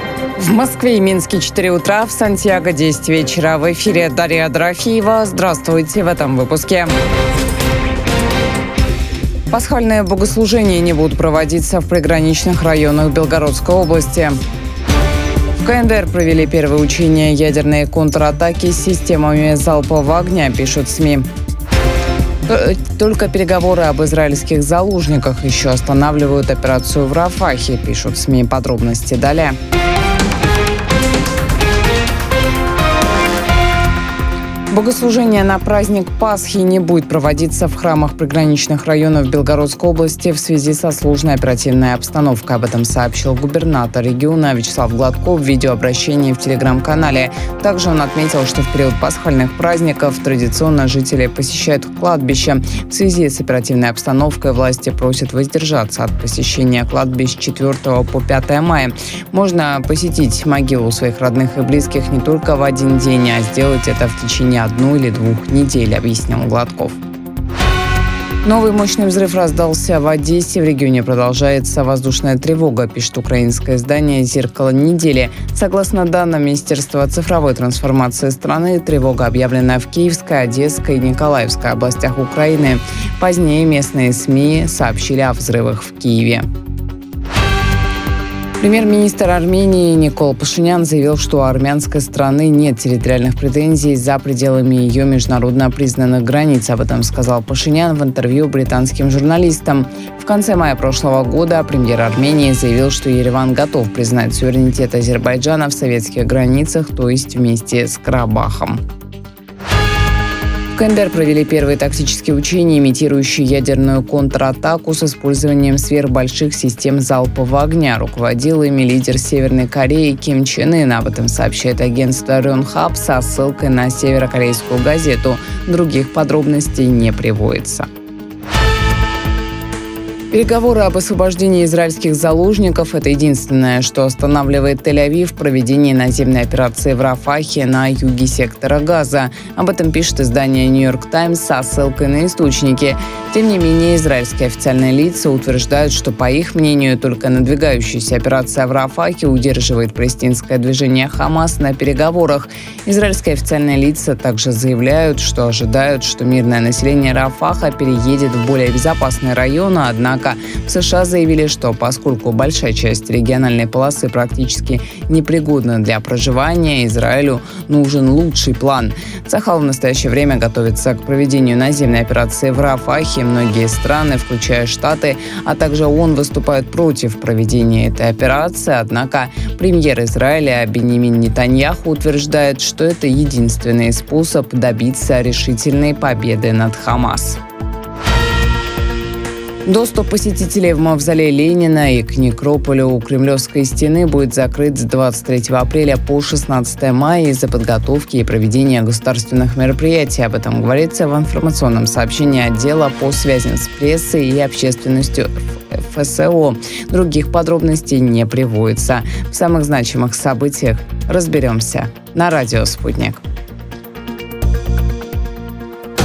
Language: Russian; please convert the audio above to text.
В Москве и Минске 4 утра, в Сантьяго 10 вечера. В эфире Дарья Дорофеева. Здравствуйте в этом выпуске. Пасхальные богослужения не будут проводиться в приграничных районах Белгородской области. В КНДР провели первые учения ядерной контратаки с системами залпового огня, пишут СМИ. Только переговоры об израильских заложниках еще останавливают операцию в Рафахе, пишут СМИ. Подробности далее. Богослужение на праздник Пасхи не будет проводиться в храмах приграничных районов Белгородской области в связи со сложной оперативной обстановкой. Об этом сообщил губернатор региона Вячеслав Гладков в видеообращении в телеграм-канале. Также он отметил, что в период пасхальных праздников традиционно жители посещают кладбища. В связи с оперативной обстановкой власти просят воздержаться от посещения кладбищ 4 по 5 мая. Можно посетить могилу своих родных и близких не только в один день, а сделать это в течение 1 или 2 недель, объяснил Гладков. Новый мощный взрыв раздался в Одессе. В регионе продолжается воздушная тревога, пишет украинское издание «Зеркало недели». Согласно данным Министерства цифровой трансформации страны, тревога объявлена в Киевской, Одесской и Николаевской областях Украины. Позднее местные СМИ сообщили о взрывах в Киеве. Премьер-министр Армении Никол Пашинян заявил, что у армянской страны нет территориальных претензий за пределами ее международно признанных границ. Об этом сказал Пашинян в интервью британским журналистам. В конце мая прошлого года премьер Армении заявил, что Ереван готов признать суверенитет Азербайджана в советских границах, то есть вместе с Карабахом. В КНДР провели первые тактические учения, имитирующие ядерную контратаку с использованием сверхбольших систем залпового огня. Руководил ими лидер Северной Кореи Ким Чен Ын. Об этом сообщает агентство Рёнхап со ссылкой на северокорейскую газету. Других подробностей не приводится. Переговоры об освобождении израильских заложников – это единственное, что останавливает Тель-Авив в проведении наземной операции в Рафахе на юге сектора Газа. Об этом пишет издание «Нью-Йорк Таймс» со ссылкой на источники. Тем не менее, израильские официальные лица утверждают, что, по их мнению, только надвигающаяся операция в Рафахе удерживает палестинское движение «Хамас» на переговорах. Израильские официальные лица также заявляют, что ожидают, что мирное население Рафаха переедет в более безопасные районы, однако в США заявили, что поскольку большая часть региональной полосы практически непригодна для проживания, Израилю нужен лучший план. Цахал в настоящее время готовится к проведению наземной операции в Рафахе. Многие страны, включая Штаты, а также ООН, выступают против проведения этой операции. Однако премьер Израиля Биньямин Нетаньяху утверждает, что это единственный способ добиться решительной победы над Хамас. Доступ посетителей в мавзолей Ленина и к некрополю у Кремлевской стены будет закрыт с 23 апреля по 16 мая из-за подготовки и проведения государственных мероприятий. Об этом говорится в информационном сообщении отдела по связям с прессой и общественностью ФСО. Других подробностей не приводится. В самых значимых событиях разберемся на радио «Спутник».